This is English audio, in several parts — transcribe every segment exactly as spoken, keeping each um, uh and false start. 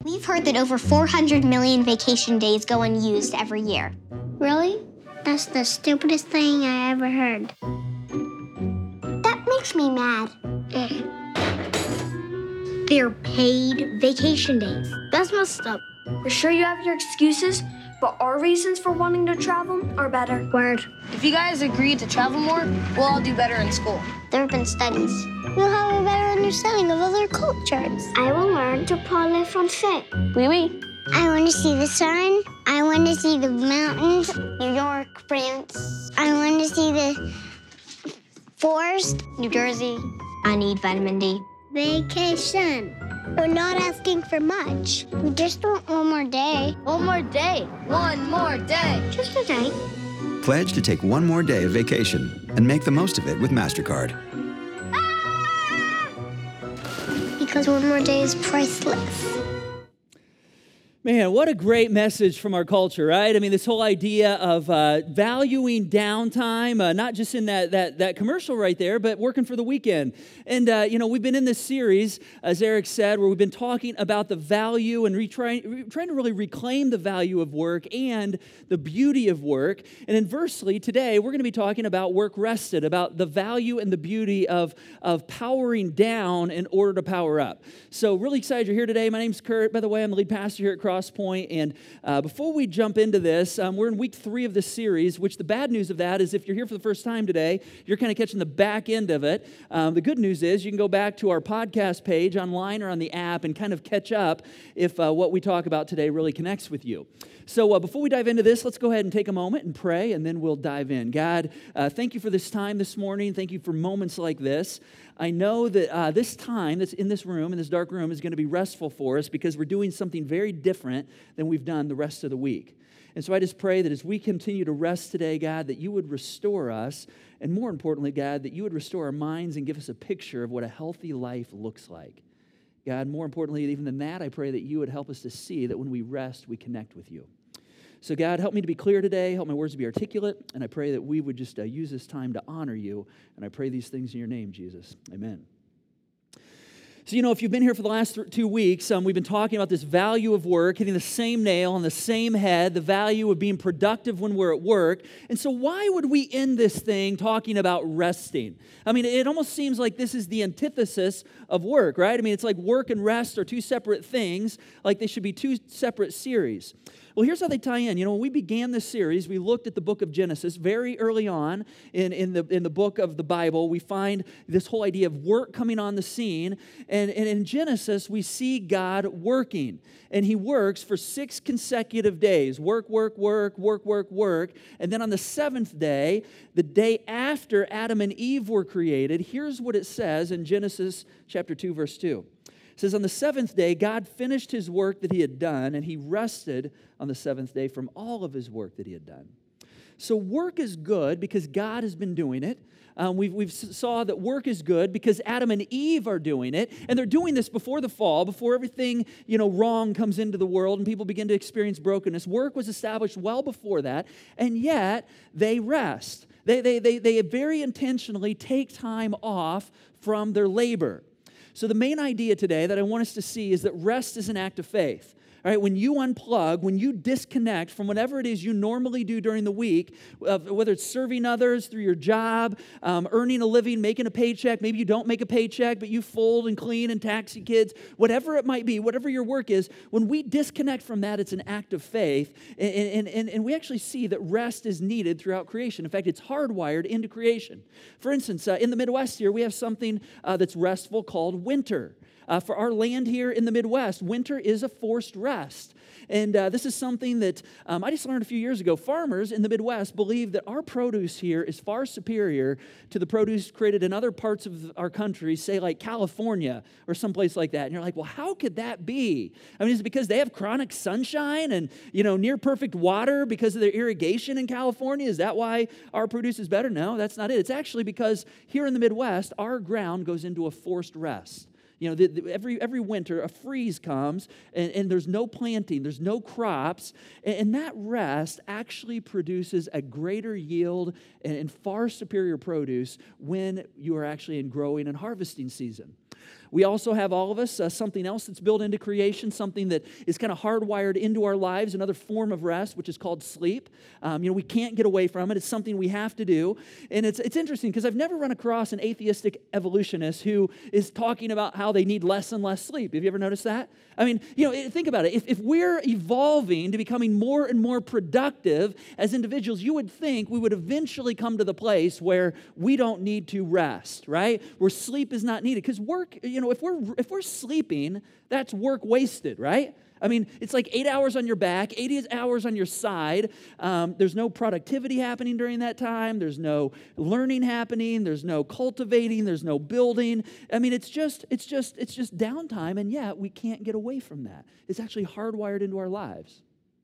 We've heard that over four hundred million vacation days go unused every year. Really? That's the stupidest thing I ever heard. That makes me mad. Eh. They're paid vacation days. That's messed up. We're sure you have your excuses, but our reasons for wanting to travel are better. Word. If you guys agree to travel more, we'll all do better in school. There have been studies. We'll have a better understanding of other cultures. I will learn to parler français. Oui, oui. I want to see the sun. I want to see the mountains. New York, France. I want to see the forest. New Jersey. I need vitamin D. Vacation. We're not asking for much. We just want one more day. One more day. One more day. Just a day. Pledge to take one more day of vacation and make the most of it with MasterCard. Because one more day is priceless. Man, what a great message from our culture, right? I mean, this whole idea of uh, valuing downtime, uh, not just in that, that that commercial right there, but working for the weekend. And, uh, you know, we've been in this series, as Eric said, where we've been talking about the value and retrying, re- trying to really reclaim the value of work and the beauty of work. And inversely, today, we're going to be talking about work rested, about the value and the beauty of, of powering down in order to power up. So really excited you're here today. My name's Kurt. By the way, I'm the lead pastor here at Cross Point. And uh, before we jump into this, um, we're in week three of this series, which the bad news of that is if you're here for the first time today, you're kind of catching the back end of it. Um, the good news is you can go back to our podcast page online or on the app and kind of catch up if uh, what we talk about today really connects with you. So uh, before we dive into this, let's go ahead and take a moment and pray, and then we'll dive in. God, uh, thank you for this time this morning. Thank you for moments like this. I know that uh, this time that's in this room, in this dark room, is going to be restful for us because we're doing something very different than we've done the rest of the week. And so I just pray that as we continue to rest today, God, that you would restore us, and more importantly, God, that you would restore our minds and give us a picture of what a healthy life looks like. God, more importantly, even than that, I pray that you would help us to see that when we rest, we connect with you. So God, help me to be clear today, help my words to be articulate, and I pray that we would just uh, use this time to honor you, and I pray these things in your name, Jesus. Amen. So, you know, if you've been here for the last th- two weeks, um, we've been talking about this value of work, hitting the same nail on the same head, the value of being productive when we're at work. And so why would we end this thing talking about resting? I mean, it almost seems like this is the antithesis of work, right? I mean, it's like work and rest are two separate things, like they should be two separate series. Well, here's how they tie in. You know, when we began this series, we looked at the book of Genesis. Very early on in, in, the, in the book of the Bible, we find this whole idea of work coming on the scene. And, and in Genesis, we see God working. And he works for six consecutive days. Work, work, work, work, work, work. And then on the seventh day, the day after Adam and Eve were created, here's what it says in Genesis chapter two, verse two. It says, on the seventh day, God finished his work that he had done, and he rested on the seventh day from all of his work that he had done. So work is good because God has been doing it. Um, we've, we've saw that work is good because Adam and Eve are doing it, and they're doing this before the fall, before everything, you know, wrong comes into the world and people begin to experience brokenness. Work was established well before that, and yet they rest. They, they, they, they very intentionally take time off from their labor. So the main idea today that I want us to see is that rest is an act of faith. All right, when you unplug, when you disconnect from whatever it is you normally do during the week, uh, whether it's serving others through your job, um, earning a living, making a paycheck, maybe you don't make a paycheck, but you fold and clean and taxi kids, whatever it might be, whatever your work is, when we disconnect from that, it's an act of faith, and, and, and we actually see that rest is needed throughout creation. In fact, it's hardwired into creation. For instance, uh, in the Midwest here, we have something uh, that's restful called winter. Uh, for our land here in the Midwest, winter is a forced rest. And uh, this is something that um, I just learned a few years ago. Farmers in the Midwest believe that our produce here is far superior to the produce created in other parts of our country, say like California or someplace like that. And you're like, well, how could that be? I mean, is it because they have chronic sunshine and, you know, near perfect water because of their irrigation in California? Is that why our produce is better? No, that's not it. It's actually because here in the Midwest, our ground goes into a forced rest. You know, the, the, every every winter, a freeze comes, and, and there's no planting, there's no crops, and, and that rest actually produces a greater yield and, and far superior produce when you are actually in growing and harvesting season. We also have, all of us, uh, something else that's built into creation, something that is kind of hardwired into our lives, another form of rest, which is called sleep. Um, you know, we can't get away from it. It's something we have to do. And it's it's interesting because I've never run across an atheistic evolutionist who is talking about how they need less and less sleep. Have you ever noticed that? I mean, you know, think about it. If, if we're evolving to becoming more and more productive as individuals, you would think we would eventually come to the place where we don't need to rest, right? Where sleep is not needed. Because work, you know, if we're if we're sleeping, that's work wasted, right? I mean, it's like eight hours on your back, eighty hours on your side. Um, there's no productivity happening during that time. There's no learning happening. There's no cultivating. There's no building. I mean, it's just, it's just, it's just downtime, and yet we can't get away from that. It's actually hardwired into our lives.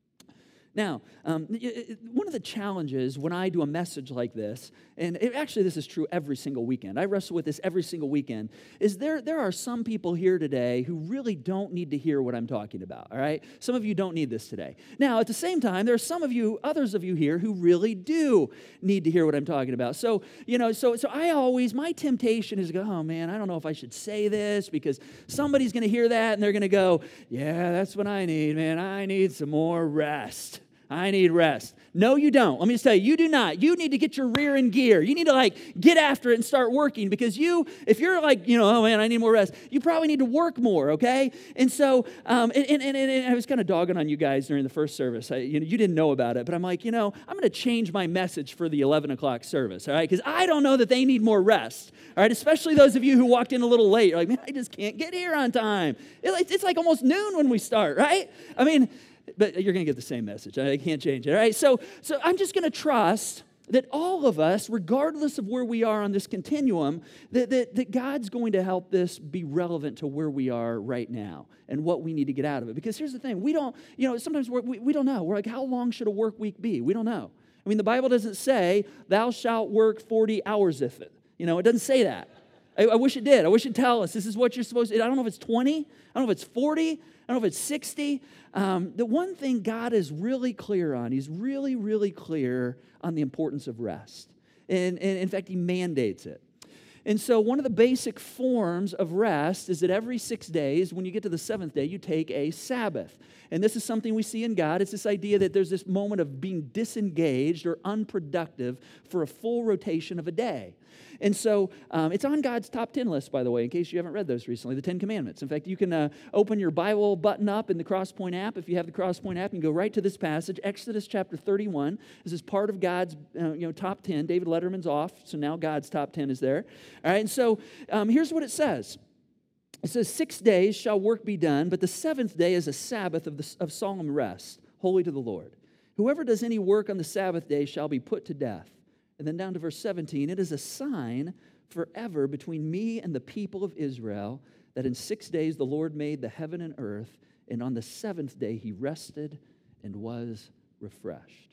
Now, um, one of the challenges when I do a message like this, and it, actually this is true every single weekend, I wrestle with this every single weekend, is there there are some people here today who really don't need to hear what I'm talking about, all right? Some of you don't need this today. Now, at the same time, there are some of you, others of you here, who really do need to hear what I'm talking about. So, you know, so, so I always, my temptation is to go, oh man, I don't know if I should say this because somebody's going to hear that and they're going to go, yeah, that's what I need, man. I need some more rest. I need rest. No, you don't. Let me just tell you, you do not. You need to get your rear in gear. You need to like get after it and start working because you, if you're like, you know, oh man, I need more rest, you probably need to work more, okay? And so, um, and, and, and, and I was kind of dogging on you guys during the first service. I, you know, you didn't know about it, but I'm like, you know, I'm going to change my message for the eleven o'clock service, all right? Because I don't know that they need more rest, all right? Especially those of you who walked in a little late. You're like, man, I just can't get here on time. It, it's like almost noon when we start, right? I mean, but you're going to get the same message. I can't change it, all right? So, so I'm just going to trust that all of us, regardless of where we are on this continuum, that, that, that God's going to help this be relevant to where we are right now and what we need to get out of it. Because here's the thing. We don't, you know, sometimes we're, we we don't know. We're like, how long should a work week be? We don't know. I mean, the Bible doesn't say, thou shalt work forty hours if it. You know, it doesn't say that. I, I wish it did. I wish it'd tell us this is what you're supposed to. I don't know if it's twenty. I don't know if it's forty. I don't know if it's sixty. Um, the one thing God is really clear on, he's really, really clear on the importance of rest. And, and in fact, he mandates it. And so one of the basic forms of rest is that every six days, when you get to the seventh day, you take a Sabbath. And this is something we see in God. It's this idea that there's this moment of being disengaged or unproductive for a full rotation of a day. And so um, it's on God's top ten list, by the way, in case you haven't read those recently, the Ten Commandments. In fact, you can uh, open your Bible button up in the Crosspoint app. If you have the Crosspoint app, you can go right to this passage, Exodus chapter thirty-one. This is part of God's uh, you know, top ten. David Letterman's off, so now God's top ten is there. All right, and so um, here's what it says. It says, six days shall work be done, but the seventh day is a Sabbath of, the, of solemn rest, holy to the Lord. Whoever does any work on the Sabbath day shall be put to death. And then down to verse seventeen, it is a sign forever between me and the people of Israel that in six days the Lord made the heaven and earth, and on the seventh day he rested and was refreshed.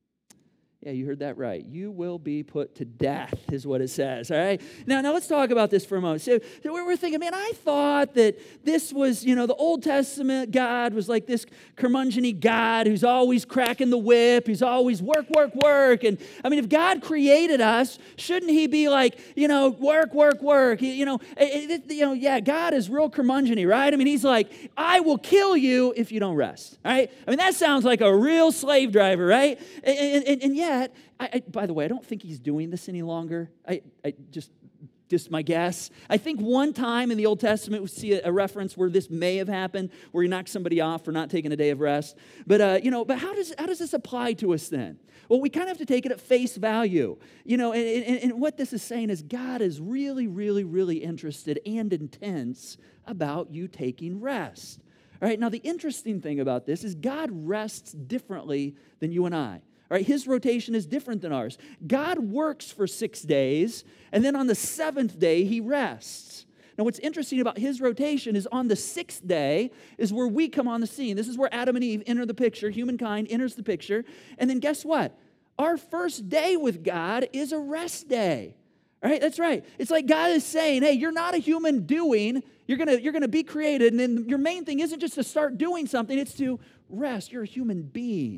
Yeah, you heard that right. You will be put to death is what it says, all right? Now, now let's talk about this for a moment. So, so we're thinking, man, I thought that this was, you know, the Old Testament God was like this curmudgeon-y God who's always cracking the whip. He's always work, work, work. And, I mean, if God created us, shouldn't he be like, you know, work, work, work? You know, it, it, you know, yeah, God is real curmudgeon-y, right? I mean, he's like, I will kill you if you don't rest, all right? I mean, that sounds like a real slave driver, right? And, and, and yeah, Yet, I, I, by the way, I don't think he's doing this any longer. I, I just, just my guess. I think one time in the Old Testament we see a, a reference where this may have happened, where he knocked somebody off for not taking a day of rest. But uh, you know, but how does how does this apply to us then? Well, we kind of have to take it at face value. You know, and, and, and what this is saying is God is really, really, really interested and intense about you taking rest. All right. Now, the interesting thing about this is God rests differently than you and I. All right, his rotation is different than ours. God works for six days, and then on the seventh day, he rests. Now, what's interesting about his rotation is on the sixth day is where we come on the scene. This is where Adam and Eve enter the picture. Humankind enters the picture. And then guess what? Our first day with God is a rest day. All right, that's right. It's like God is saying, hey, you're not a human doing. You're going to you're gonna be created, and then your main thing isn't just to start doing something. It's to rest. You're a human being.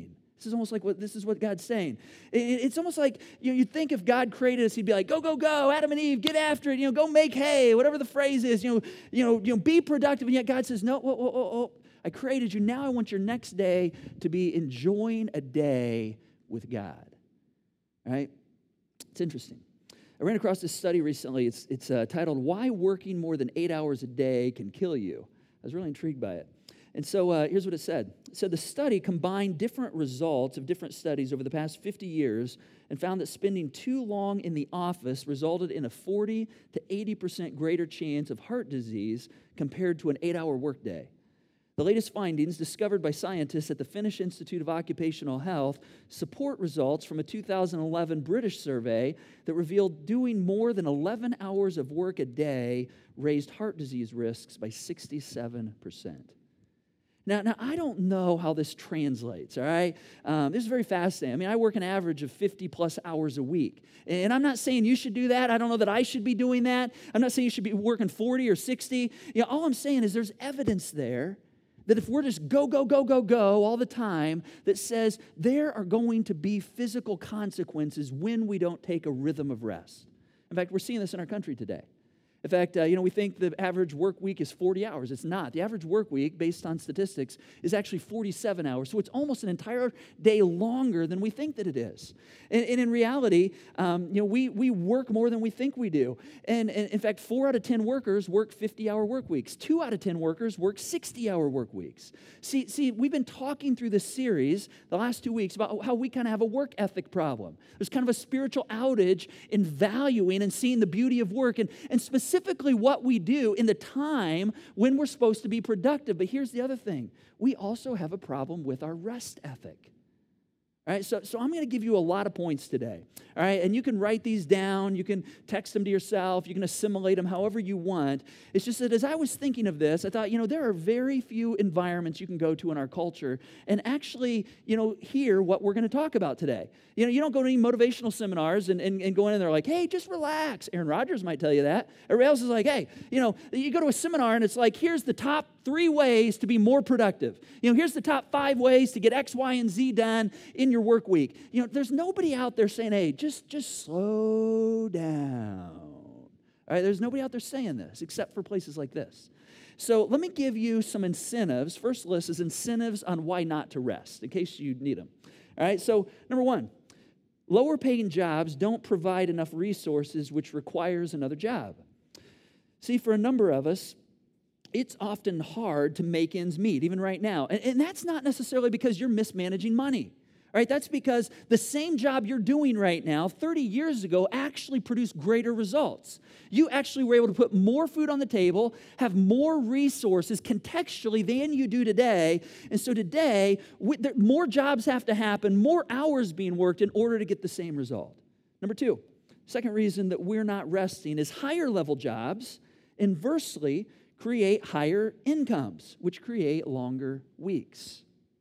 This is almost like what this is what God's saying. It, it's almost like you know, you'd think if God created us, he'd be like, go, go, go, Adam and Eve, get after it, you know, go make hay, whatever the phrase is, you know, you know, you know, be productive. And yet God says, no, whoa, whoa, whoa, whoa. I created you. Now I want your next day to be enjoying a day with God. All right? It's interesting. I ran across this study recently. It's, it's uh, titled, Why Working More Than Eight Hours a Day Can Kill You. I was really intrigued by it. And so uh, here's what it said. It said the study combined different results of different studies over the past fifty years and found that spending too long in the office resulted in a forty to eighty percent greater chance of heart disease compared to an eight-hour workday. The latest findings, discovered by scientists at the Finnish Institute of Occupational Health, support results from a two thousand eleven British survey that revealed doing more than eleven hours of work a day raised heart disease risks by sixty-seven percent. Now, now, I don't know how this translates, all right? Um, this is very fascinating. I mean, I work an average of fifty-plus hours a week. And I'm not saying you should do that. I don't know that I should be doing that. I'm not saying you should be working forty or sixty. You know, all I'm saying is there's evidence there that if we're just go, go, go, go, go all the time, that says there are going to be physical consequences when we don't take a rhythm of rest. In fact, we're seeing this in our country today. In fact, uh, you know, we think the average work week is forty hours. It's not. The average work week, based on statistics, is actually forty-seven hours. So it's almost an entire day longer than we think that it is. And, and in reality, um, you know, we, we work more than we think we do. And, and in fact, four out of ten workers work fifty-hour work weeks. Two out of ten workers work sixty-hour work weeks. See, see, we've been talking through this series the last two weeks about how we kind of have a work ethic problem. There's kind of a spiritual outage in valuing and seeing the beauty of work, and, and specifically Specifically what we do in the time when we're supposed to be productive. But here's the other thing. We also have a problem with our rest ethic. All right, so, so I'm going to give you a lot of points today. All right, and you can write these down. You can text them to yourself. You can assimilate them however you want. It's just that as I was thinking of this, I thought, you know, there are very few environments you can go to in our culture and actually, you know, hear what we're going to talk about today. You know, you don't go to any motivational seminars and, and, and go in and they're like, hey, just relax. Aaron Rodgers might tell you that. Everybody else is like, hey, you know, you go to a seminar and it's like, here's the top three ways to be more productive. You know, here's the top five ways to get X, Y, and Z done in your work week. You know, there's nobody out there saying, hey, just, just slow down. All right, there's nobody out there saying this except for places like this. So let me give you some incentives. First list is incentives on why not to rest, in case you need them. All right, so number one, lower paying jobs don't provide enough resources, which requires another job. See, for a number of us, it's often hard to make ends meet, even right now. And, and that's not necessarily because you're mismanaging money. All right, that's because the same job you're doing right now, thirty years ago, actually produced greater results. You actually were able to put more food on the table, have more resources contextually than you do today. And so today, we, there, more jobs have to happen, more hours being worked in order to get the same result. Number two, second reason that we're not resting is higher level jobs inversely create higher incomes, which create longer weeks.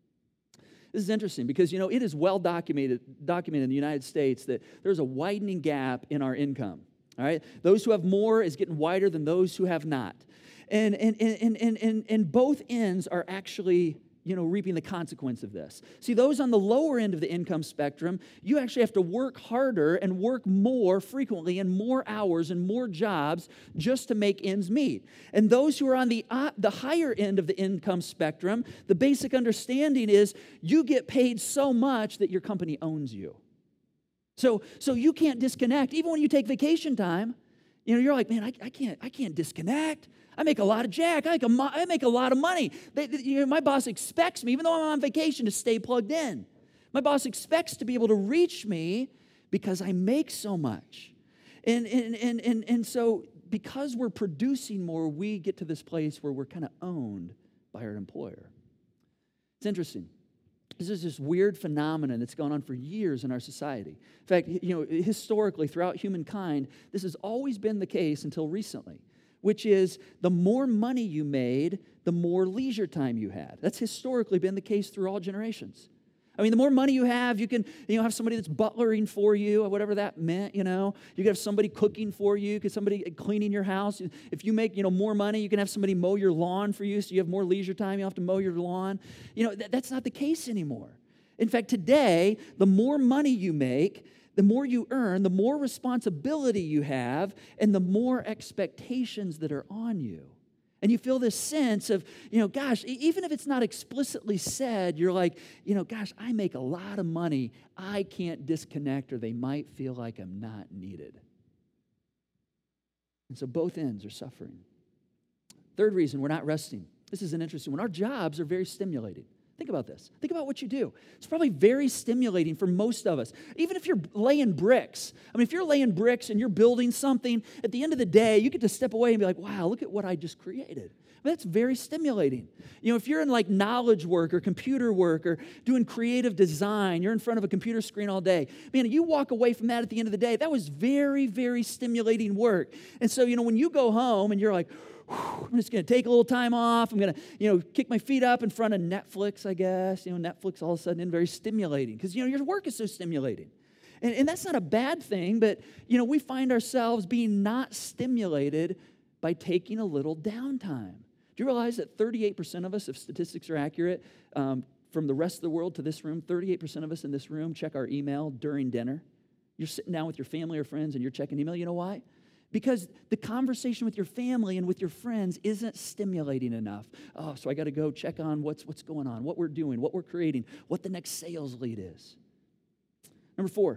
This is interesting because, you know, it is well documented, documented in the United States that there's a widening gap in our income, all right? Those who have more is getting wider than those who have not. And, and, and, and, and, and both ends are actually, you know, reaping the consequence of this. See, those on the lower end of the income spectrum, you actually have to work harder and work more frequently and more hours and more jobs just to make ends meet. And those who are on the, uh, the higher end of the income spectrum, the basic understanding is you get paid so much that your company owns you. So, so you can't disconnect. Even when you take vacation time, you know, you're like, man, I, I can't, I can't disconnect. I make a lot of jack. I make a, I make a lot of money. They, they, you know, my boss expects me, even though I'm on vacation, to stay plugged in. My boss expects to be able to reach me because I make so much. And, and, and, and, and so because we're producing more, we get to this place where we're kind of owned by our employer. It's interesting. This is this weird phenomenon that's gone on for years in our society. In fact, you know, historically, throughout humankind, this has always been the case until recently, which is the more money you made, the more leisure time you had. That's historically been the case through all generations. I mean, the more money you have, you can, you know, have somebody that's butlering for you, or whatever that meant, you know. You can have somebody cooking for you, you can have somebody cleaning your house. If you make, you know, more money, you can have somebody mow your lawn for you, so you have more leisure time, you don't have to mow your lawn. You know, that, that's not the case anymore. In fact, today, the more money you make, the more you earn, the more responsibility you have, and the more expectations that are on you. And you feel this sense of, you know, gosh, even if it's not explicitly said, you're like, you know, gosh, I make a lot of money. I can't disconnect, or they might feel like I'm not needed. And so both ends are suffering. Third reason we're not resting. This is an interesting one. Our jobs are very stimulating. Think about this. Think about what you do. It's probably very stimulating for most of us. Even if you're laying bricks. I mean, if you're laying bricks and you're building something, at the end of the day, you get to step away and be like, wow, look at what I just created. I mean, that's very stimulating. You know, if you're in like knowledge work or computer work or doing creative design, you're in front of a computer screen all day. Man, you walk away from that at the end of the day, that was very, very stimulating work. And so, you know, when you go home and you're like, I'm just going to take a little time off. I'm going to, you know, kick my feet up in front of Netflix, I guess. You know, Netflix all of a sudden is very stimulating because, you know, your work is so stimulating. And, and that's not a bad thing, but, you know, we find ourselves being not stimulated by taking a little downtime. Do you realize that thirty-eight percent of us, if statistics are accurate, um, from the rest of the world to this room, thirty-eight percent of us in this room check our email during dinner? You're sitting down with your family or friends and you're checking email. You know why? Because the conversation with your family and with your friends isn't stimulating enough. Oh, so I got to go check on what's what's going on, what we're doing, what we're creating, what the next sales lead is. Number four,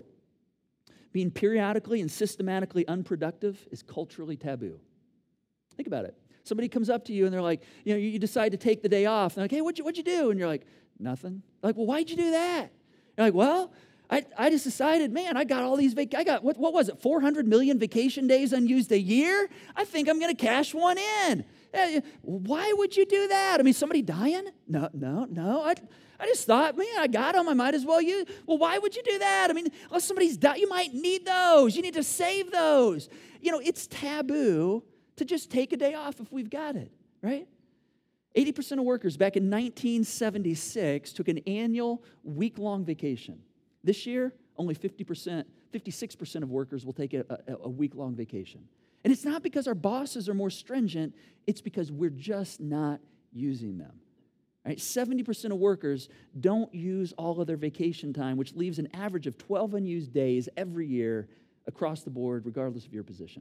being periodically and systematically unproductive is culturally taboo. Think about it. Somebody comes up to you and they're like, you know, you decide to take the day off. And they're like, hey, what'd you, what'd you do? And you're like, nothing. They're like, well, why'd you do that? You're like, well, I, I just decided, man, I got all these, vac- I got, what, what was it, four hundred million vacation days unused a year? I think I'm going to cash one in. Eh, Why would you do that? I mean, somebody dying? No, no, no. I, I just thought, man, I got them. I might as well use. Well, why would you do that? I mean, unless somebody's dying, you might need those. You need to save those. You know, it's taboo to just take a day off if we've got it, right? eighty percent of workers back in nineteen seventy-six took an annual week-long vacation. This year, only fifty percent, fifty-six percent of workers will take a, a, a week-long vacation. And it's not because our bosses are more stringent, it's because we're just not using them. Right? seventy percent of workers don't use all of their vacation time, which leaves an average of twelve unused days every year across the board, regardless of your position.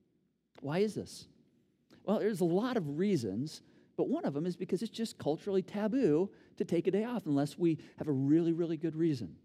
Why is this? Well, there's a lot of reasons, but one of them is because it's just culturally taboo to take a day off unless we have a really, really good reason.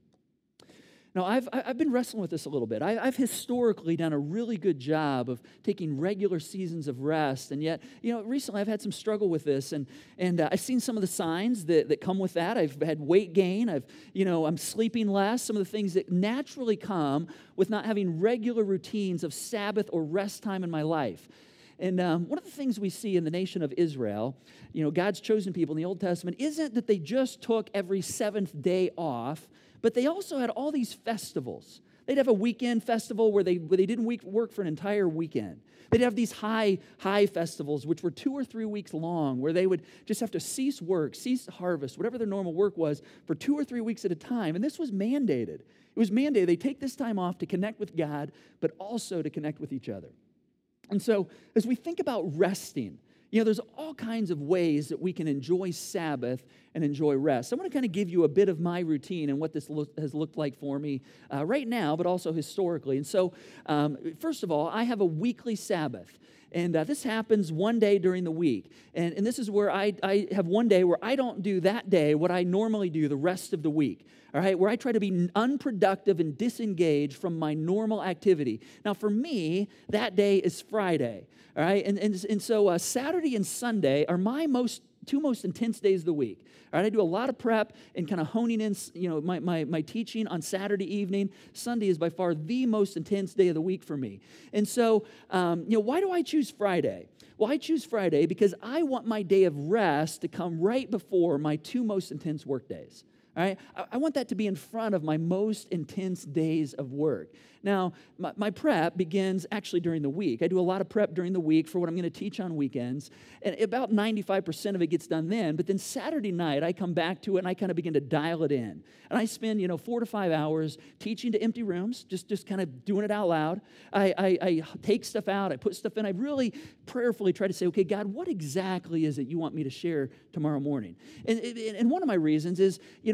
Now, I've, I've been wrestling with this a little bit. I, I've historically done a really good job of taking regular seasons of rest, and yet, you know, recently I've had some struggle with this, and and uh, I've seen some of the signs that, that come with that. I've had weight gain. I've, you know, I'm sleeping less. Some of the things that naturally come with not having regular routines of Sabbath or rest time in my life. And um, one of the things we see in the nation of Israel, you know, God's chosen people in the Old Testament, isn't that they just took every seventh day off, but they also had all these festivals. They'd have a weekend festival where they where they didn't week, work for an entire weekend. They'd have these high, high festivals, which were two or three weeks long, where they would just have to cease work, cease harvest, whatever their normal work was, for two or three weeks at a time. And this was mandated. It was mandated. They take this time off to connect with God, but also to connect with each other. And so as we think about resting, you know, there's all kinds of ways that we can enjoy Sabbath and enjoy rest. I want to kind of give you a bit of my routine and what this look, has looked like for me uh, right now, but also historically. And so, um, first of all, I have a weekly Sabbath. And uh, this happens one day during the week. And, and this is where I, I have one day where I don't do that day what I normally do the rest of the week. All right, where I try to be unproductive and disengaged from my normal activity. Now, for me, that day is Friday. All right, and, and, and so uh, Saturday and Sunday are my most two most intense days of the week. All right, I do a lot of prep and kind of honing in, you know, my, my, my teaching on Saturday evening. Sunday is by far the most intense day of the week for me. And so, um, you know, why do I choose Friday? Well, I choose Friday because I want my day of rest to come right before my two most intense work days. All right, I, I want that to be in front of my most intense days of work. Now, my, my prep begins actually during the week. I do a lot of prep during the week for what I'm going to teach on weekends, and about ninety-five percent of it gets done then, but then Saturday night, I come back to it, and I kind of begin to dial it in. And I spend, you know, four to five hours teaching to empty rooms, just, just kind of doing it out loud. I, I, I take stuff out, I put stuff in. I really prayerfully try to say, okay, God, what exactly is it you want me to share tomorrow morning? And, and one of my reasons is, you know,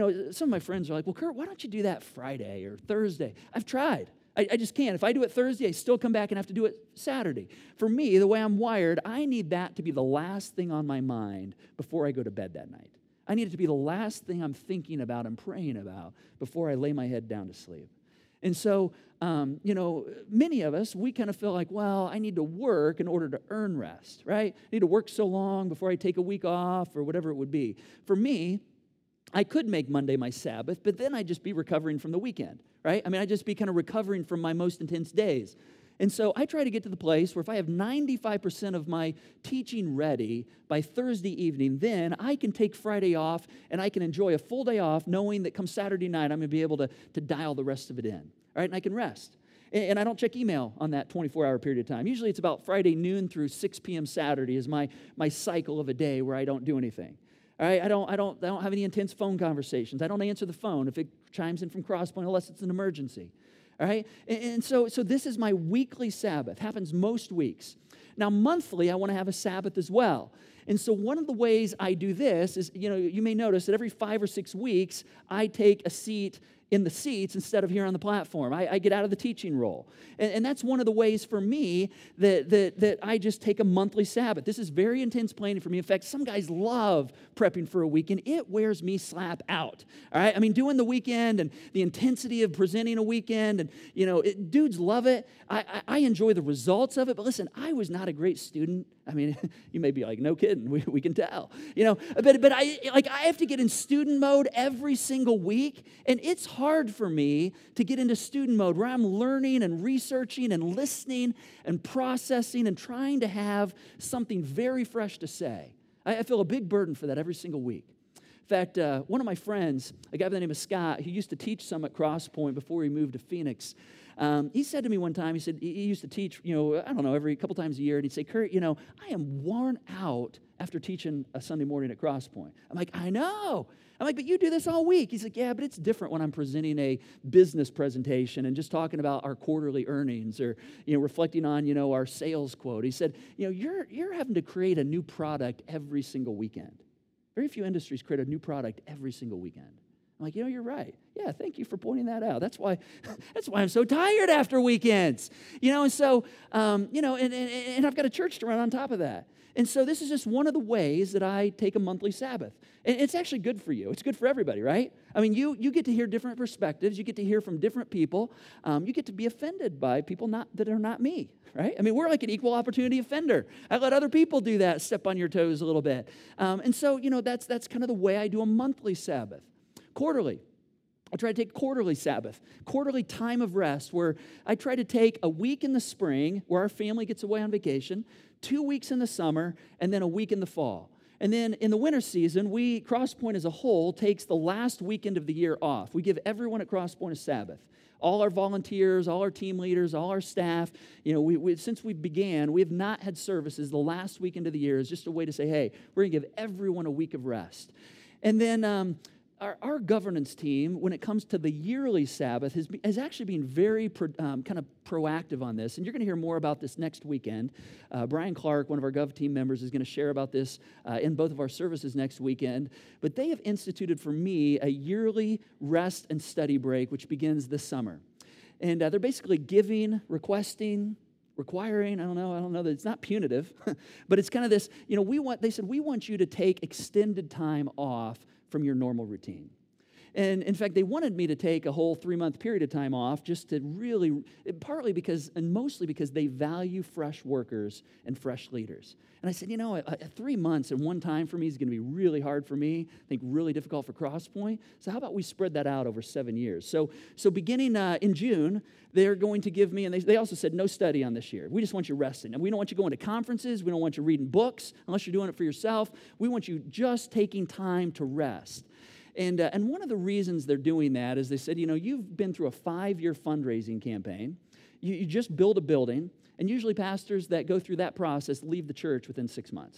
know, some of my friends are like, well, Kurt, why don't you do that Friday or Thursday? I've tried. I, I just can't. If I do it Thursday, I still come back and have to do it Saturday. For me, the way I'm wired, I need that to be the last thing on my mind before I go to bed that night. I need it to be the last thing I'm thinking about and praying about before I lay my head down to sleep. And so, um, you know, many of us, we kind of feel like, well, I need to work in order to earn rest, right? I need to work so long before I take a week off or whatever it would be. For me, I could make Monday my Sabbath, but then I'd just be recovering from the weekend, right? I mean, I'd just be kind of recovering from my most intense days. And so I try to get to the place where if I have ninety-five percent of my teaching ready by Thursday evening, then I can take Friday off and I can enjoy a full day off knowing that come Saturday night, I'm going to be able to, to dial the rest of it in, all right? And I can rest. And, and I don't check email on that twenty-four hour period of time. Usually it's about Friday noon through six p.m. Saturday is my, my cycle of a day where I don't do anything. All right, I don't, I don't, I don't have any intense phone conversations. I don't answer the phone if it chimes in from Crosspoint unless it's an emergency. All right, and, and so, so this is my weekly Sabbath. Happens most weeks. Now, monthly, I want to have a Sabbath as well. And so one of the ways I do this is, you know, you may notice that every five or six weeks, I take a seat in the seats instead of here on the platform. I, I get out of the teaching role. And, and that's one of the ways for me that, that, that I just take a monthly Sabbath. This is very intense planning for me. In fact, some guys love prepping for a weekend. It wears me slap out. All right? I mean, doing the weekend and the intensity of presenting a weekend, and, you know, it, dudes love it. I, I, I enjoy the results of it. But listen, I was not a great student. I mean, you may be like, no kidding, we, we can tell, you know, but, but I, like, I have to get in student mode every single week, and it's hard for me to get into student mode where I'm learning and researching and listening and processing and trying to have something very fresh to say. I, I feel a big burden for that every single week. In fact, uh, one of my friends, a guy by the name of Scott, who used to teach some at Crosspoint before he moved to Phoenix, Um, he said to me one time, he said, he used to teach, you know, I don't know, every couple times a year, and he'd say, Kurt, you know, I am worn out after teaching a Sunday morning at Crosspoint. I'm like, I know. I'm like, but you do this all week. He's like, yeah, but it's different when I'm presenting a business presentation and just talking about our quarterly earnings or, you know, reflecting on, you know, our sales quote. He said, you know, you're, you're having to create a new product every single weekend. Very few industries create a new product every single weekend. I'm like, you know, you're right. Yeah, thank you for pointing that out. That's why that's why I'm so tired after weekends. You know, and so, um, you know, and, and, and I've got a church to run on top of that. And so this is just one of the ways that I take a monthly Sabbath. And it's actually good for you. It's good for everybody, right? I mean, you you get to hear different perspectives. You get to hear from different people. Um, you get to be offended by people not that are not me, right? I mean, we're like an equal opportunity offender. I let other people do that, step on your toes a little bit. Um, and so, you know, that's that's kind of the way I do a monthly Sabbath. Quarterly. I try to take quarterly Sabbath, quarterly time of rest, where I try to take a week in the spring where our family gets away on vacation, two weeks in the summer, and then a week in the fall. And then in the winter season, we, Crosspoint as a whole, takes the last weekend of the year off. We give everyone at Crosspoint a Sabbath. All our volunteers, all our team leaders, all our staff, you know, we, we, since we began, we have not had services the last weekend of the year as just a way to say, hey, we're going to give everyone a week of rest. And then um, Our, our governance team, when it comes to the yearly Sabbath, has, has actually been very pro, um, kind of proactive on this. And you're going to hear more about this next weekend. Uh, Brian Clark, one of our Gov team members, is going to share about this uh, in both of our services next weekend. But they have instituted for me a yearly rest and study break, which begins this summer. And uh, they're basically giving, requesting, requiring, I don't know, I don't know that it's not punitive, but it's kind of this, you know, we want, they said, we want you to take extended time off from your normal routine. And in fact, they wanted me to take a whole three-month period of time off just to really, partly because, and mostly because they value fresh workers and fresh leaders. And I said, you know, a, a three months and one time for me is going to be really hard for me, I think really difficult for Crosspoint. So how about we spread that out over seven years? So so beginning uh, in June, they're going to give me, and they, they also said no study on this year. We just want you resting. And we don't want you going to conferences. We don't want you reading books unless you're doing it for yourself. We want you just taking time to rest. And, uh, and one of the reasons they're doing that is they said, you know, you've been through a five-year fundraising campaign. You, you just build a building, and usually pastors that go through that process leave the church within six months.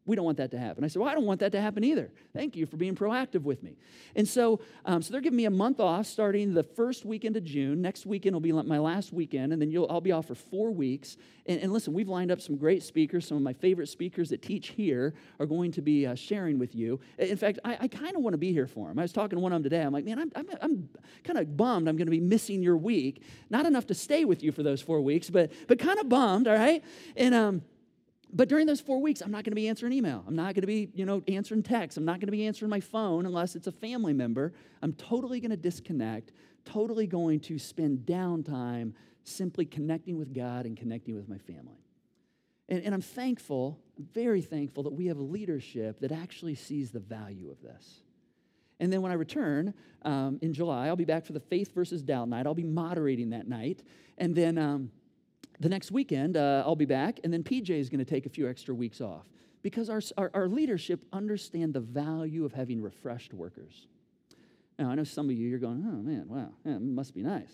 We don't want that to happen. I said, well, I don't want that to happen either. Thank you for being proactive with me. And so um, so they're giving me a month off starting the first weekend of June. Next weekend will be my last weekend, and then you'll, I'll be off for four weeks. And, and listen, we've lined up some great speakers. Some of my favorite speakers that teach here are going to be uh, sharing with you. In fact, I, I kind of want to be here for them. I was talking to one of them today. I'm like, man, I'm, I'm, I'm kind of bummed I'm going to be missing your week. Not enough to stay with you for those four weeks, but but kind of bummed, all right? And um. But during those four weeks, I'm not going to be answering email. I'm not going to be, you know, answering texts. I'm not going to be answering my phone unless it's a family member. I'm totally going to disconnect, totally going to spend downtime simply connecting with God and connecting with my family. And, and I'm thankful, very thankful that we have a leadership that actually sees the value of this. And then when I return um, in July, I'll be back for the Faith versus Doubt night. I'll be moderating that night. And then... Um, The next weekend, uh, I'll be back, and then P J is going to take a few extra weeks off because our, our, our leadership understand the value of having refreshed workers. Now, I know some of you, you're going, oh, man, wow, yeah, it must be nice.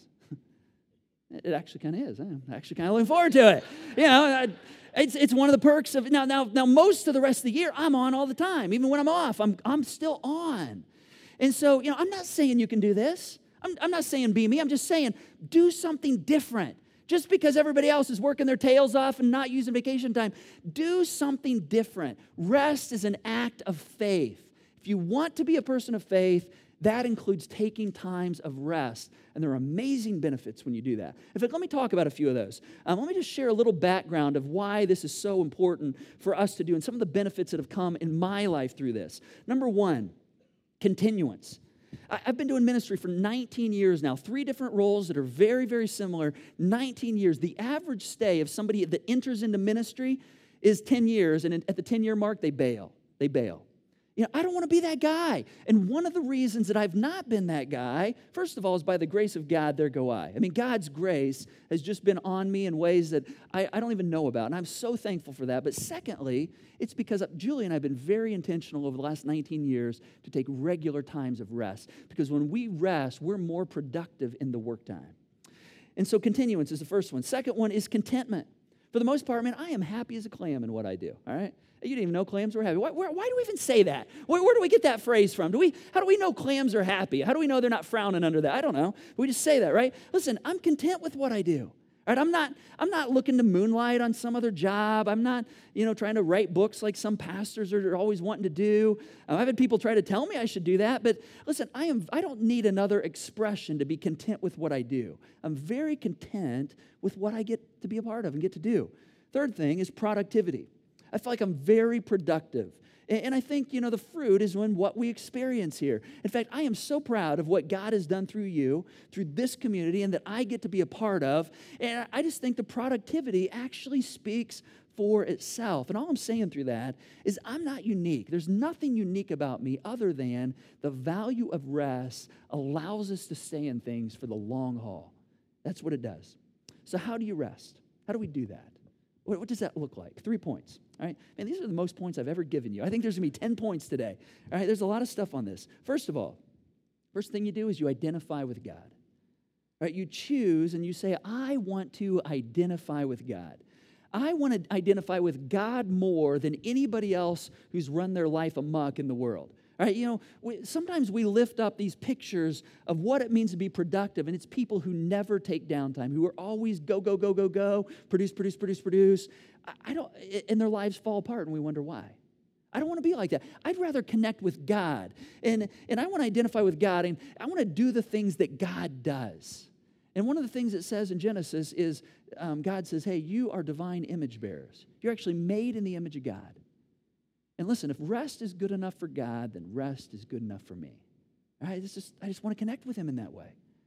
It actually kind of is. I'm actually kind of looking forward to it. You know, I, it's it's one of the perks of, now, now, now, most of the rest of the year, I'm on all the time. Even when I'm off, I'm, I'm still on. And so, you know, I'm not saying you can do this. I'm, I'm not saying be me. I'm just saying do something different. Just because everybody else is working their tails off and not using vacation time, do something different. Rest is an act of faith. If you want to be a person of faith, that includes taking times of rest. And there are amazing benefits when you do that. In fact, let me talk about a few of those. Um, let me just share a little background of why this is so important for us to do and some of the benefits that have come in my life through this. Number one, continuance. I've been doing ministry for nineteen years now, three different roles that are very, very similar, nineteen years. The average stay of somebody that enters into ministry is ten years, and at the ten-year mark, they bail. They bail. You know, I don't want to be that guy. And one of the reasons that I've not been that guy, first of all, is by the grace of God, there go I. I mean, God's grace has just been on me in ways that I, I don't even know about, and I'm so thankful for that. But secondly, it's because Julie and I have been very intentional over the last nineteen years to take regular times of rest. Because when we rest, we're more productive in the work time. And so continuance is the first one. Second one is contentment. For the most part, man, I am happy as a clam in what I do, all right? You didn't even know clams were happy. Why, why, why do we even say that? Where, where do we get that phrase from? Do we? How do we know clams are happy? How do we know they're not frowning under that? I don't know. We just say that, right? Listen, I'm content with what I do. Right? I'm not, I'm not looking to moonlight on some other job. I'm not, you know, trying to write books like some pastors are always wanting to do. Uh, I've had people try to tell me I should do that, but listen, I am. I don't need another expression to be content with what I do. I'm very content with what I get to be a part of and get to do. Third thing is productivity. I feel like I'm very productive. And I think, you know, the fruit is in what we experience here. In fact, I am so proud of what God has done through you, through this community, and that I get to be a part of. And I just think the productivity actually speaks for itself. And all I'm saying through that is I'm not unique. There's nothing unique about me other than the value of rest allows us to stay in things for the long haul. That's what it does. So how do you rest? How do we do that? What, what does that look like? Three points. All right? And these are the most points I've ever given you. I think there's going to be ten points today. All right? There's a lot of stuff on this. First of all, first thing you do is you identify with God. All right? You choose and you say, I want to identify with God. I want to identify with God more than anybody else who's run their life amok in the world. All right, you know, we, sometimes we lift up these pictures of what it means to be productive, and it's people who never take downtime, who are always go, go, go, go, go, produce, produce, produce, produce. I, I don't, and their lives fall apart, and we wonder why. I don't want to be like that. I'd rather connect with God, and, and I want to identify with God, and I want to do the things that God does. And one of the things it says in Genesis is um, God says, hey, you are divine image bearers. You're actually made in the image of God. And listen, if rest is good enough for God, then rest is good enough for me. All right, it's just, I just want to connect with him in that way.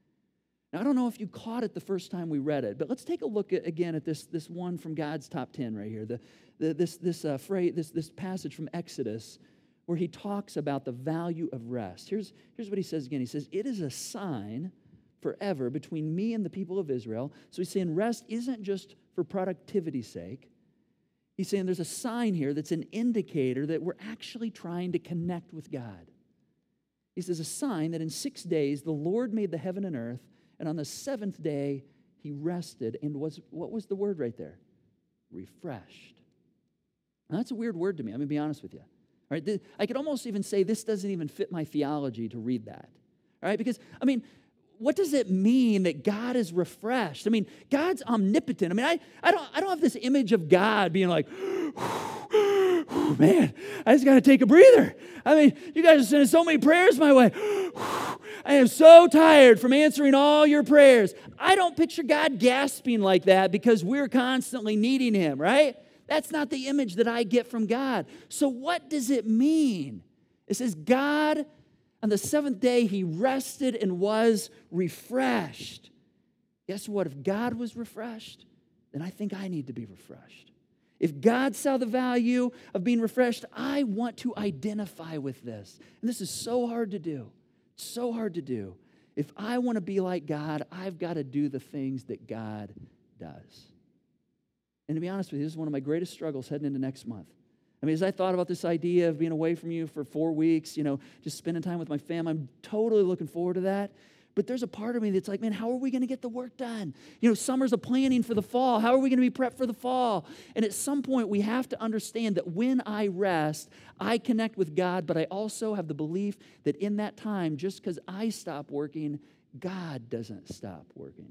Now, I don't know if you caught it the first time we read it, but let's take a look at, again at this, this one from God's top ten right here, the, the, this, this, uh, phrase, this, this passage from Exodus where he talks about the value of rest. Here's, here's what he says again. He says, it is a sign forever between me and the people of Israel. So he's saying rest isn't just for productivity's sake. He's saying there's a sign here that's an indicator that we're actually trying to connect with God. He says a sign that in six days the Lord made the heaven and earth, and on the seventh day he rested and was, what was the word right there? Refreshed. Now, that's a weird word to me. I'm going to be honest with you. All right, th- I could almost even say this doesn't even fit my theology to read that. All right, because, I mean, what does it mean that God is refreshed? I mean, God's omnipotent. I mean, I, I don't I don't have this image of God being like, man, I just got to take a breather. I mean, you guys are sending so many prayers my way. I am so tired from answering all your prayers. I don't picture God gasping like that because we're constantly needing him, right? That's not the image that I get from God. So what does it mean? It says God, on the seventh day, he rested and was refreshed. Guess what? If God was refreshed, then I think I need to be refreshed. If God saw the value of being refreshed, I want to identify with this. And this is so hard to do. So hard to do. If I want to be like God, I've got to do the things that God does. And to be honest with you, this is one of my greatest struggles heading into next month. I mean, as I thought about this idea of being away from you for four weeks, you know, just spending time with my family, I'm totally looking forward to that. But there's a part of me that's like, man, how are we going to get the work done? You know, summer's a planning for the fall. How are we going to be prepped for the fall? And at some point, we have to understand that when I rest, I connect with God, but I also have the belief that in that time, just because I stop working, God doesn't stop working.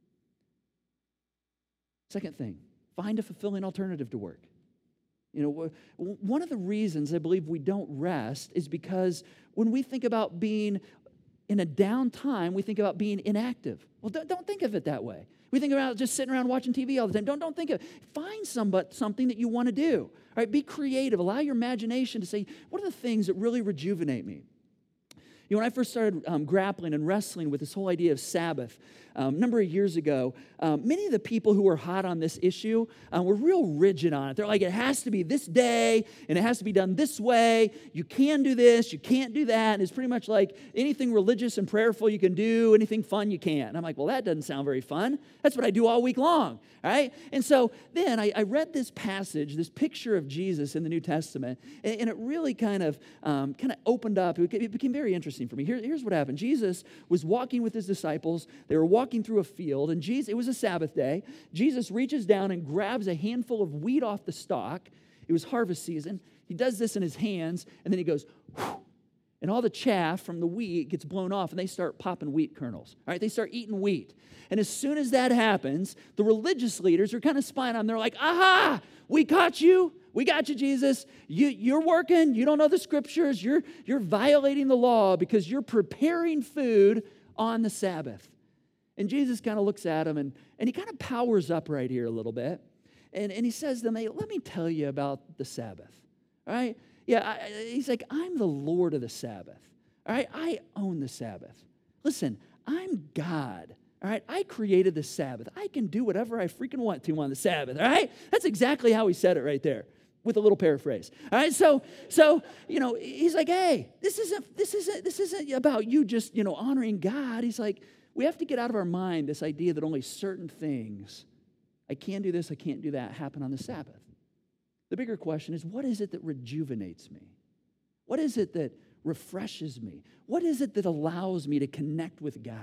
Second thing, find a fulfilling alternative to work. You know, one of the reasons I believe we don't rest is because when we think about being in a downtime, we think about being inactive. Well, don't, don't think of it that way. We think about just sitting around watching T V all the time. Don't, don't think of it. Find somebody, something that you want to do. All right, be creative. Allow your imagination to say, what are the things that really rejuvenate me? You know, when I first started um, grappling and wrestling with this whole idea of Sabbath, um, a number of years ago, um, many of the people who were hot on this issue uh, were real rigid on it. They're like, it has to be this day, and it has to be done this way. You can do this, you can't do that. And it's pretty much like anything religious and prayerful you can do, anything fun you can. And I'm like, well, that doesn't sound very fun. That's what I do all week long, all right? And so then I, I read this passage, this picture of Jesus in the New Testament, and, and it really kind of um, kind of opened up. It, it became very interesting for me. Here, here's what happened. Jesus was walking with his disciples. They were walking through a field, and Jesus, it was a Sabbath day. Jesus reaches down and grabs a handful of wheat off the stalk. It was harvest season. He does this in his hands, and then he goes, whew, and all the chaff from the wheat gets blown off, and they start popping wheat kernels. All right, they start eating wheat. And as soon as that happens, the religious leaders are kind of spying on them. They're like, aha, we caught you. We got you, Jesus. You, you're working. You don't know the scriptures. You're, you're violating the law because you're preparing food on the Sabbath. And Jesus kind of looks at him, and, and he kind of powers up right here a little bit. And, and he says to them, hey, let me tell you about the Sabbath. All right? Yeah, I, he's like, I'm the Lord of the Sabbath. All right? I own the Sabbath. Listen, I'm God. All right? I created the Sabbath. I can do whatever I freaking want to on the Sabbath. All right? That's exactly how he said it right there, with a little paraphrase. All right? So, so you know, he's like, hey, this isn't, this isn't, this isn't about you just, you know, honoring God. He's like, we have to get out of our mind this idea that only certain things, I can do this, I can't do that, happen on the Sabbath. The bigger question is, what is it that rejuvenates me? What is it that refreshes me? What is it that allows me to connect with God?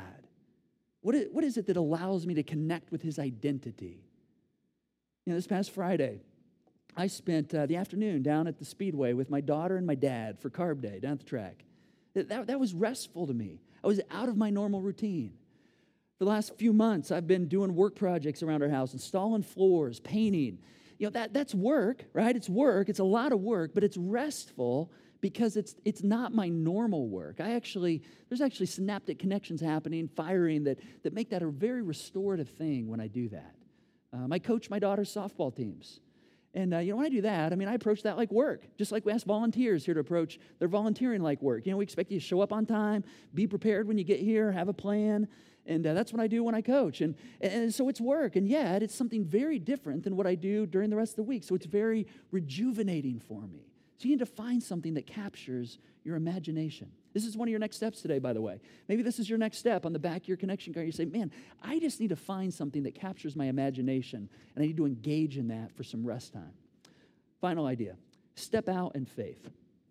What is, what is it that allows me to connect with his identity? You know, this past Friday, I spent uh, the afternoon down at the Speedway with my daughter and my dad for Carb Day down at the track. That, that, that was restful to me. I was out of my normal routine. For the last few months, I've been doing work projects around our house, installing floors, painting. You know, that, that's work, right? It's work. It's a lot of work, but it's restful because it's it's not my normal work. I actually, there's actually synaptic connections happening, firing, that, that make that a very restorative thing when I do that. Um, I coach my daughter's softball teams. And, uh, you know, when I do that, I mean, I approach that like work, just like we ask volunteers here to approach their volunteering like work. You know, we expect you to show up on time, be prepared when you get here, have a plan, and uh, that's what I do when I coach. And, and so it's work, and yet it's something very different than what I do during the rest of the week, so it's very rejuvenating for me. So you need to find something that captures your imagination. This is one of your next steps today, by the way. Maybe this is your next step on the back of your connection card. You say, man, I just need to find something that captures my imagination, and I need to engage in that for some rest time. Final idea, step out in faith.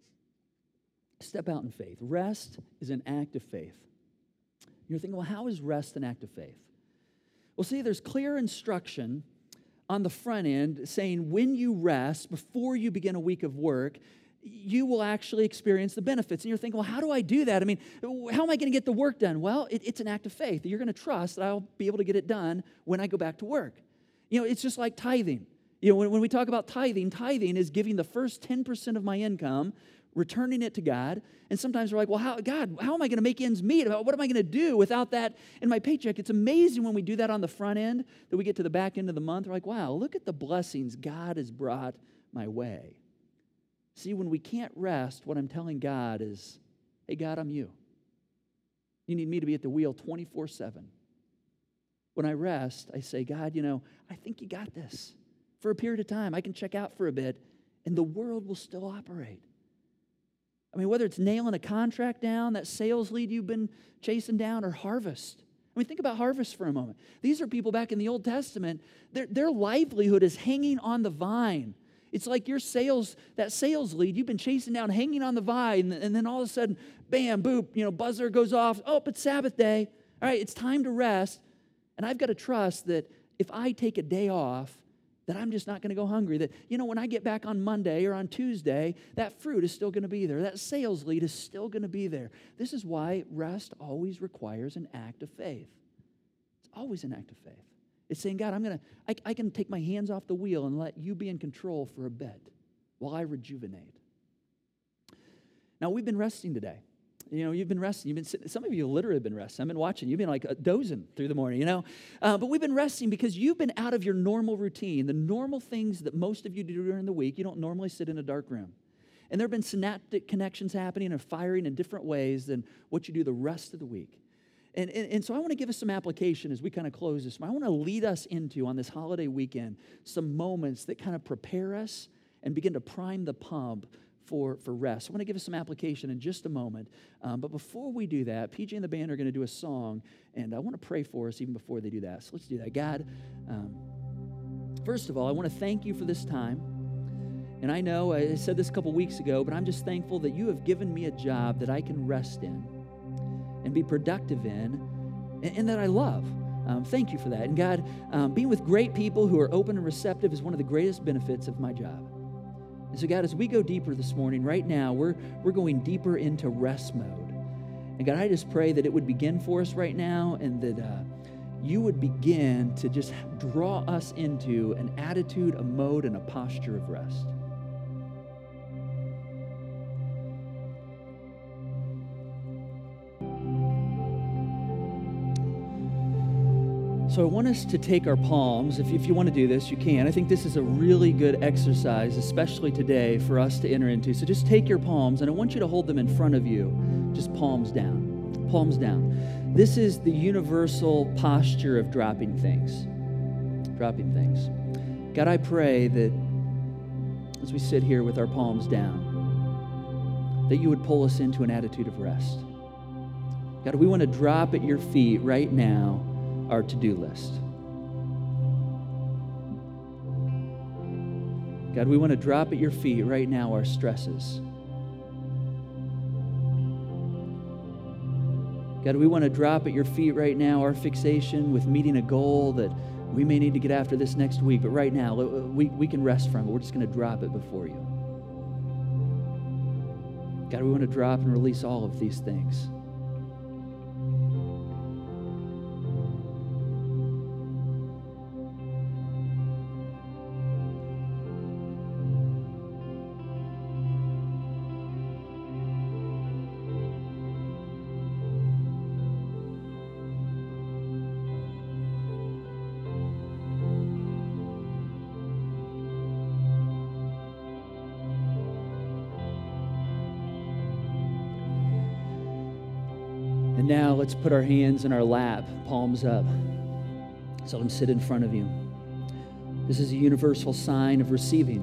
Step out in faith. Rest is an act of faith. You're thinking, well, how is rest an act of faith? Well, see, there's clear instruction on the front end saying when you rest before you begin a week of work, you will actually experience the benefits. And you're thinking, well, how do I do that? I mean, how am I going to get the work done? Well, it, it's an act of faith. You're going to trust that I'll be able to get it done when I go back to work. You know, it's just like tithing. You know, when, when we talk about tithing, tithing is giving the first ten percent of my income, returning it to God. And sometimes we're like, well, how, God, how am I going to make ends meet? What am I going to do without that in my paycheck? It's amazing when we do that on the front end, that we get to the back end of the month. We're like, wow, look at the blessings God has brought my way. See, when we can't rest, what I'm telling God is, hey, God, I'm you. You need me to be at the wheel twenty-four seven. When I rest, I say, God, you know, I think you got this. For a period of time, I can check out for a bit, and the world will still operate. I mean, whether it's nailing a contract down, that sales lead you've been chasing down, or harvest. I mean, think about harvest for a moment. These are people back in the Old Testament, their, their livelihood is hanging on the vine. It's like your sales, that sales lead, you've been chasing down, hanging on the vine, and then all of a sudden, bam, boop, you know, buzzer goes off. Oh, it's Sabbath day. All right, it's time to rest. And I've got to trust that if I take a day off, that I'm just not going to go hungry. That, you know, when I get back on Monday or on Tuesday, that fruit is still going to be there. That sales lead is still going to be there. This is why rest always requires an act of faith. It's always an act of faith. It's saying, God, I'm going to, I, I can take my hands off the wheel and let you be in control for a bit while I rejuvenate. Now, we've been resting today. You know, you've been resting. You've been sitting, some of you literally have been resting. I've been watching. You've been like dozing through the morning, you know. Uh, but we've been resting because you've been out of your normal routine, the normal things that most of you do during the week. You don't normally sit in a dark room. And there have been synaptic connections happening and firing in different ways than what you do the rest of the week. And, and, and so I want to give us some application as we kind of close this. I want to lead us into, on this holiday weekend, some moments that kind of prepare us and begin to prime the pump for, for rest. I want to give us some application in just a moment. Um, but before we do that, P J and the band are going to do a song, and I want to pray for us even before they do that. So let's do that. God, um, first of all, I want to thank you for this time. And I know I said this a couple weeks ago, but I'm just thankful that you have given me a job that I can rest in and be productive in, and, and that I love. Um, thank you for that. And God, um, being with great people who are open and receptive is one of the greatest benefits of my job. And so God, as we go deeper this morning, right now, we're, we're going deeper into rest mode. And God, I just pray that it would begin for us right now, and that uh, you would begin to just draw us into an attitude, a mode, and a posture of rest. So I want us to take our palms. If, if you want to do this, you can. I think this is a really good exercise, especially today, for us to enter into. So just take your palms, and I want you to hold them in front of you, just palms down, palms down. This is the universal posture of dropping things, dropping things. God, I pray that as we sit here with our palms down, that you would pull us into an attitude of rest. God, we want to drop at your feet right now our to-do list. God, we want to drop at your feet right now our stresses. God, we want to drop at your feet right now our fixation with meeting a goal that we may need to get after this next week, but right now we, we can rest from it. We're just going to drop it before you. God, we want to drop and release all of these things. And now let's put our hands in our lap, palms up. So let them sit in front of you. This is a universal sign of receiving.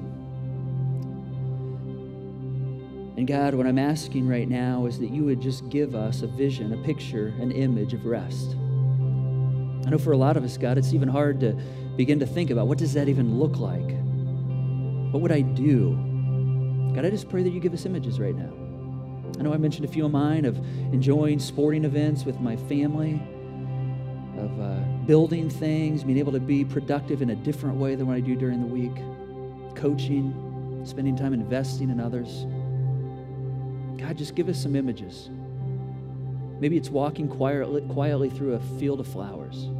And God, what I'm asking right now is that you would just give us a vision, a picture, an image of rest. I know for a lot of us, God, it's even hard to begin to think about, what does that even look like? What would I do? God, I just pray that you give us images right now. I know I mentioned a few of mine, of enjoying sporting events with my family, of uh, building things, being able to be productive in a different way than what I do during the week, coaching, spending time investing in others. God, just give us some images. Maybe it's walking quietly, quietly through a field of flowers.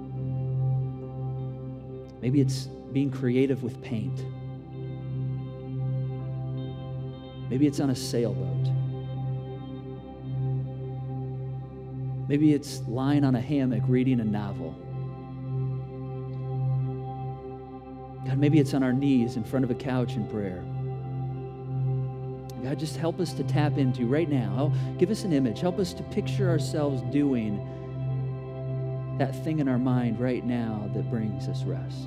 Maybe it's being creative with paint. Maybe it's on a sailboat. Maybe it's lying on a hammock reading a novel. God, maybe it's on our knees in front of a couch in prayer. God, just help us to tap into right now. Give us an image. Help us to picture ourselves doing that thing in our mind right now that brings us rest.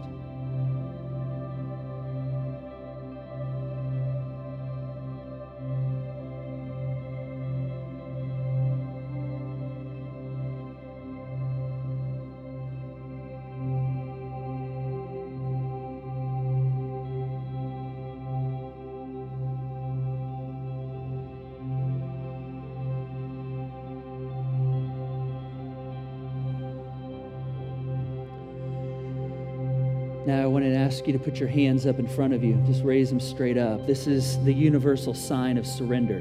Now I want to ask you to put your hands up in front of you. Just raise them straight up. This is the universal sign of surrender.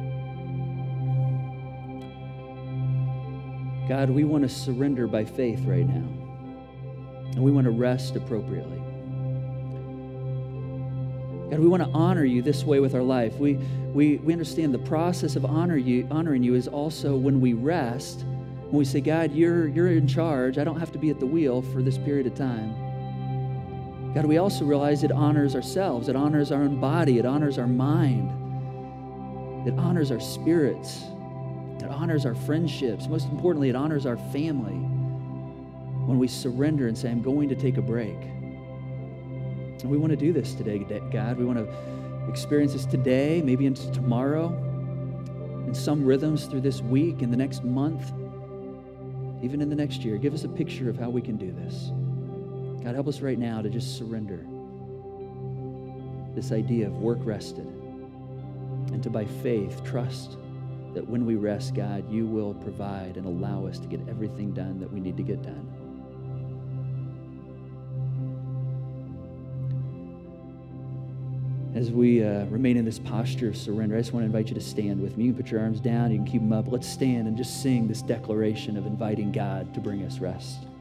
God, we want to surrender by faith right now. And we want to rest appropriately. God, we want to honor you this way with our life. We, we, we understand the process of honor you, honoring you is also when we rest, when we say, God, you're, you're in charge. I don't have to be at the wheel for this period of time. God, we also realize it honors ourselves. It honors our own body. It honors our mind. It honors our spirits. It honors our friendships. Most importantly, it honors our family when we surrender and say, I'm going to take a break. And we want to do this today, God. We want to experience this today, maybe into tomorrow, in some rhythms through this week, in the next month, even in the next year. Give us a picture of how we can do this. God, help us right now to just surrender this idea of work rested and to, by faith, trust that when we rest, God, you will provide and allow us to get everything done that we need to get done. As we uh, remain in this posture of surrender, I just want to invite you to stand with me. You can put your arms down, you can keep them up. Let's stand and just sing this declaration of inviting God to bring us rest.